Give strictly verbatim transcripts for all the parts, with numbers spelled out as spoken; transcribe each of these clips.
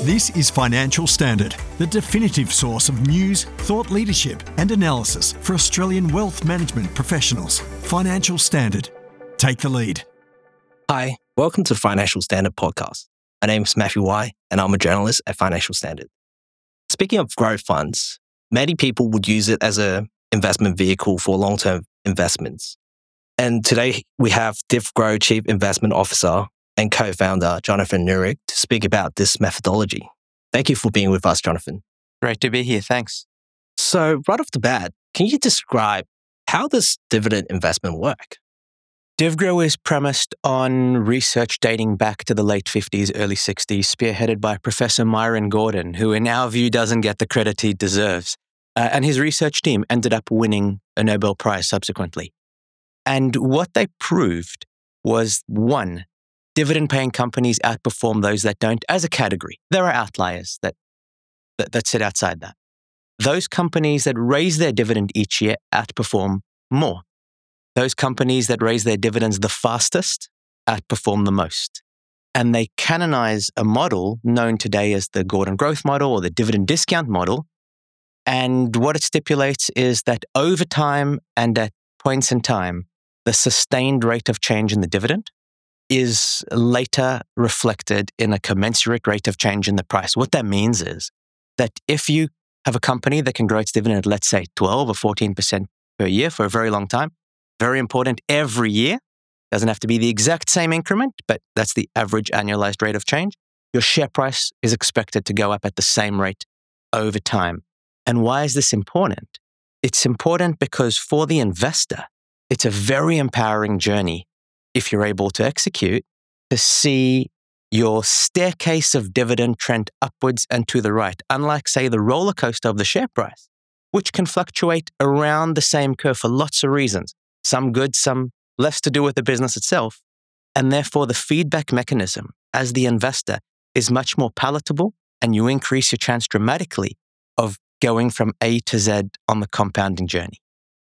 This is Financial Standard, the definitive source of news, thought leadership and analysis for Australian wealth management professionals. Financial Standard. Take the lead. Hi, welcome to the Financial Standard podcast. My name is Matthew Y, and I'm a journalist at Financial Standard. Speaking of growth funds, many people would use it as an investment vehicle for long-term investments. And today we have DivGrow Chief Investment Officer and co-founder Jonathan Nurek to speak about this methodology. Thank you for being with us, Jonathan. Great to be here. Thanks. So right off the bat, can you describe how does dividend investment work? DivGrow is premised on research dating back to the late fifties, early sixties, spearheaded by Professor Myron Gordon, who in our view doesn't get the credit he deserves. Uh, and his research team ended up winning a Nobel Prize subsequently. And what they proved was, one, dividend-paying companies outperform those that don't as a category. There are outliers that, that, that sit outside that. Those companies that raise their dividend each year outperform more. Those companies that raise their dividends the fastest outperform the most. And they canonize a model known today as the Gordon Growth Model or the dividend discount model. And what it stipulates is that over time and at points in time, the sustained rate of change in the dividend is later reflected in a commensurate rate of change in the price. What that means is that if you have a company that can grow its dividend at, let's say, twelve or fourteen percent per year for a very long time, very important, every year, doesn't have to be the exact same increment, but that's the average annualized rate of change, your share price is expected to go up at the same rate over time. And why is this important? It's important because for the investor, it's a very empowering journey if you're able to execute, to see your staircase of dividend trend upwards and to the right, unlike, say, the roller coaster of the share price, which can fluctuate around the same curve for lots of reasons, some good, some less to do with the business itself. And therefore, the feedback mechanism as the investor is much more palatable, and you increase your chance dramatically of going from A to Z on the compounding journey.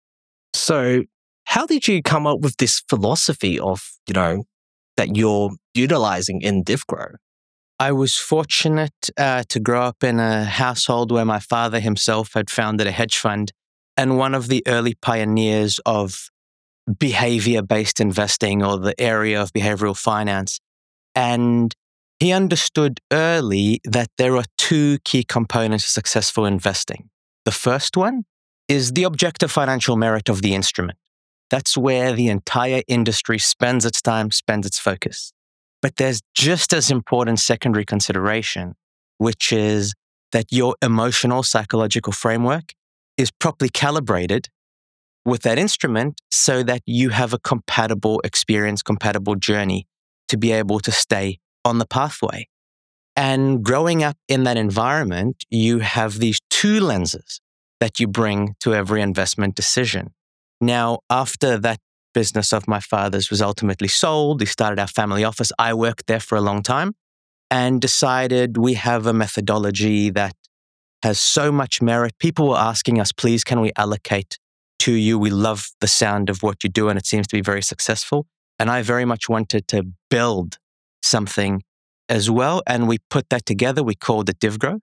So how did you come up with this philosophy of, you know, that you're utilizing in DivGrow? I was fortunate uh, to grow up in a household where my father himself had founded a hedge fund and one of the early pioneers of behavior-based investing or the area of behavioral finance. And he understood early that there are two key components to successful investing. The first one is the objective financial merit of the instrument. That's where the entire industry spends its time, spends its focus. But there's just as important secondary consideration, which is that your emotional, psychological framework is properly calibrated with that instrument so that you have a compatible experience, compatible journey to be able to stay on the pathway. And growing up in that environment, you have these two lenses that you bring to every investment decision. Now, after that business of my father's was ultimately sold, he started our family office. I worked there for a long time and decided we have a methodology that has so much merit. People were asking us, please, can we allocate to you? We love the sound of what you do, and it seems to be very successful. And I very much wanted to build something as well. And we put that together. We called it DivGrow.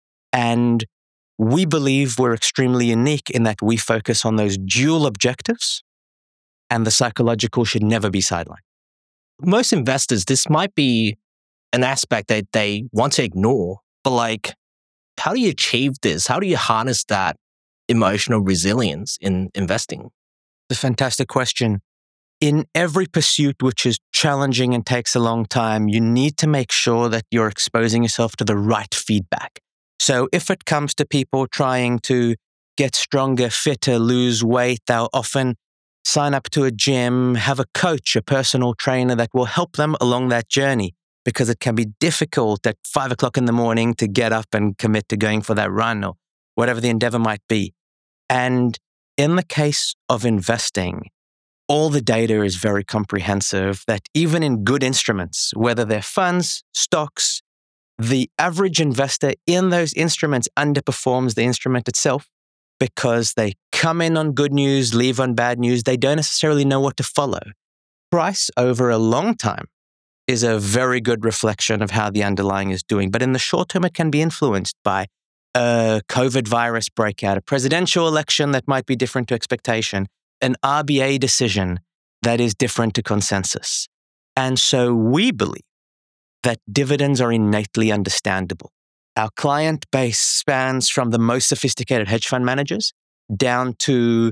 And we believe we're extremely unique in that we focus on those dual objectives, and the psychological should never be sidelined. Most investors, this might be an aspect that they want to ignore, but like, how do you achieve this? How do you harness that emotional resilience in investing? It's a fantastic question. In every pursuit which is challenging and takes a long time, you need to make sure that you're exposing yourself to the right feedback. So if it comes to people trying to get stronger, fitter, lose weight, they'll often sign up to a gym, have a coach, a personal trainer that will help them along that journey, because it can be difficult at five o'clock in the morning to get up and commit to going for that run or whatever the endeavor might be. And in the case of investing, all the data is very comprehensive that even in good instruments, whether they're funds, stocks, the average investor in those instruments underperforms the instrument itself because they come in on good news, leave on bad news. They don't necessarily know what to follow. Price over a long time is a very good reflection of how the underlying is doing. But in the short term, it can be influenced by a COVID virus breakout, a presidential election that might be different to expectation, an R B A decision that is different to consensus. And so we believe that dividends are innately understandable. Our client base spans from the most sophisticated hedge fund managers down to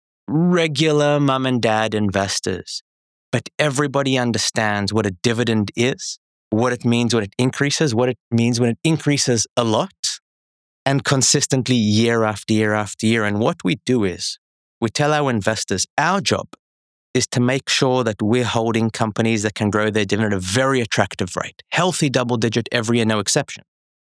regular mum and dad investors. But everybody understands what a dividend is, what it means when it increases, what it means when it increases a lot, and consistently year after year after year. And what we do is we tell our investors our job is to make sure that we're holding companies that can grow their dividend at a very attractive rate, healthy double digit every year, no exception.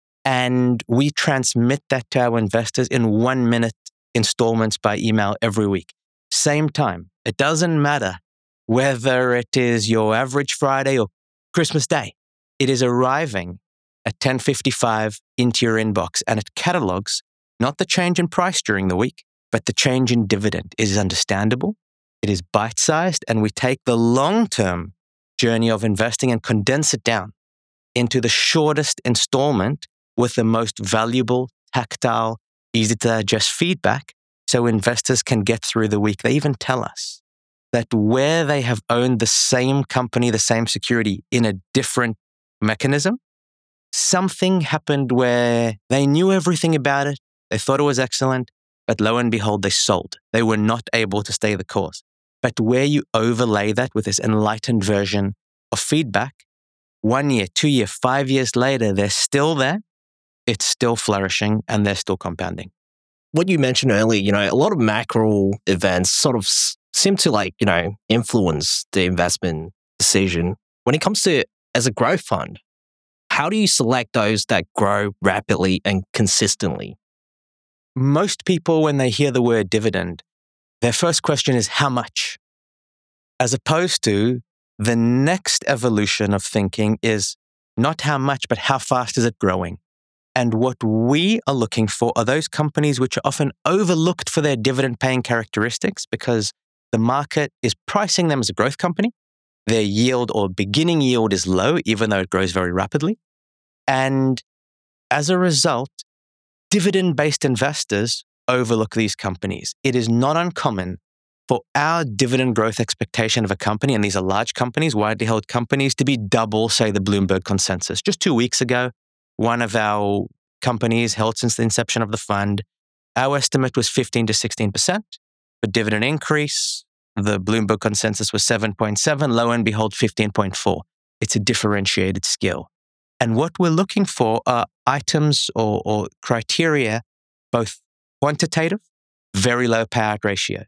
And we transmit that to our investors in one minute installments by email every week. Same time. It doesn't matter whether it is your average Friday or Christmas Day. It is arriving at ten fifty-five into your inbox, and it catalogs not the change in price during the week, but the change in dividend. It is understandable. It is bite-sized, and we take the long-term journey of investing and condense it down into the shortest installment with the most valuable, tactile, easy to digest feedback so investors can get through the week. They even tell us that where they have owned the same company, the same security in a different mechanism, something happened where they knew everything about it, they thought it was excellent, but lo and behold, they sold. They were not able to stay the course. But where you overlay that with this enlightened version of feedback, one year, two year, five years later, they're still there, it's still flourishing, and they're still compounding. What you mentioned earlier, you know, a lot of macro events sort of s- seem to like, you know, influence the investment decision. When it comes to as a growth fund, how do you select those that grow rapidly and consistently? Most people, when they hear the word dividend, their first question is how much? As opposed to the next evolution of thinking is not how much, but how fast is it growing? And what we are looking for are those companies which are often overlooked for their dividend-paying characteristics because the market is pricing them as a growth company. Their yield or beginning yield is low, even though it grows very rapidly. And as a result, dividend-based investors overlook these companies. It is not uncommon for our dividend growth expectation of a company, and these are large companies, widely held companies, to be double, say, the Bloomberg consensus. Just two weeks ago, one of our companies held since the inception of the fund, our estimate was fifteen to sixteen percent. For dividend increase, the Bloomberg consensus was seven point seven, lo and behold, fifteen point four. It's a differentiated skill. And what we're looking for are items or, or criteria, both quantitative, very low payout ratio,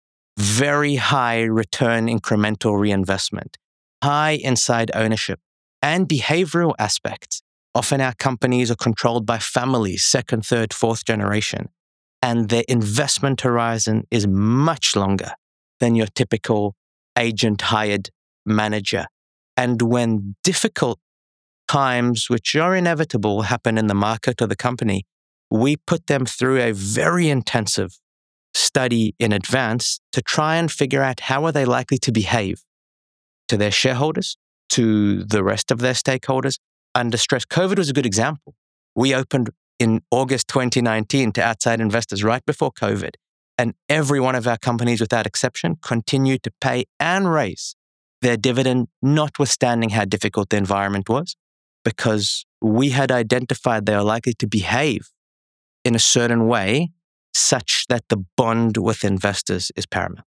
very high return incremental reinvestment, high inside ownership, and behavioral aspects. Often our companies are controlled by families, second, third, fourth generation, and their investment horizon is much longer than your typical agent-hired manager. And when difficult times, which are inevitable, happen in the market or the company, we put them through a very intensive study in advance to try and figure out how are they likely to behave to their shareholders, to the rest of their stakeholders under stress. COVID was a good example. We opened in August twenty nineteen to outside investors right before COVID, and every one of our companies, without exception, continued to pay and raise their dividend, notwithstanding how difficult the environment was, because we had identified they are likely to behave in a certain way such that the bond with investors is paramount.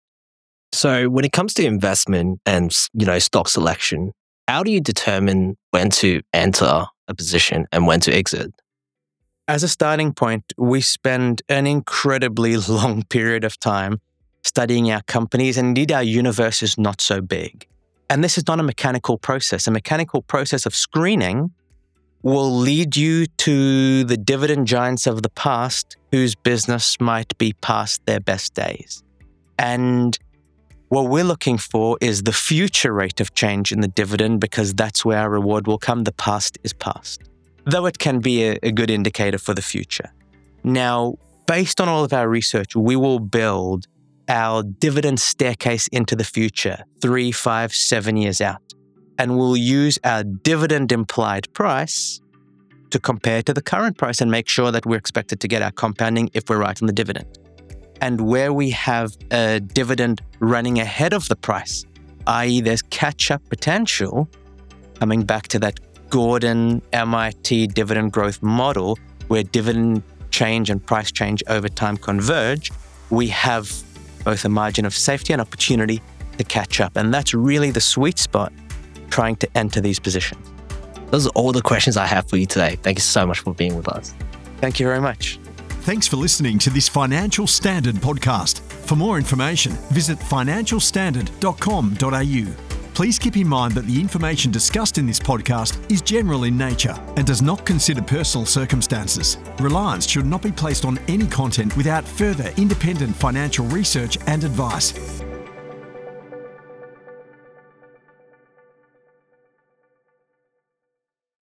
So when it comes to investment and, you know, stock selection, how do you determine when to enter a position and when to exit? As a starting point, we spend an incredibly long period of time studying our companies, and indeed our universe is not so big. And this is not a mechanical process. A mechanical process of screening will lead you to the dividend giants of the past whose business might be past their best days. And what we're looking for is the future rate of change in the dividend, because that's where our reward will come. The past is past, though it can be a, a good indicator for the future. Now, based on all of our research, we will build our dividend staircase into the future, three, five, seven years out. and we'll use our dividend implied price to compare to the current price and make sure that we're expected to get our compounding if we're right on the dividend. And where we have a dividend running ahead of the price, that is there's catch-up potential, coming back to that Gordon M I T dividend growth model where dividend change and price change over time converge, we have both a margin of safety and opportunity to catch up. And that's really the sweet spot trying to enter these positions. Those are all the questions I have for you today. Thank you so much for being with us. Thank you very much. Thanks for listening to this Financial Standard podcast. For more information, visit financial standard dot com dot a u. Please keep in mind that the information discussed in this podcast is general in nature and does not consider personal circumstances. Reliance should not be placed on any content without further independent financial research and advice.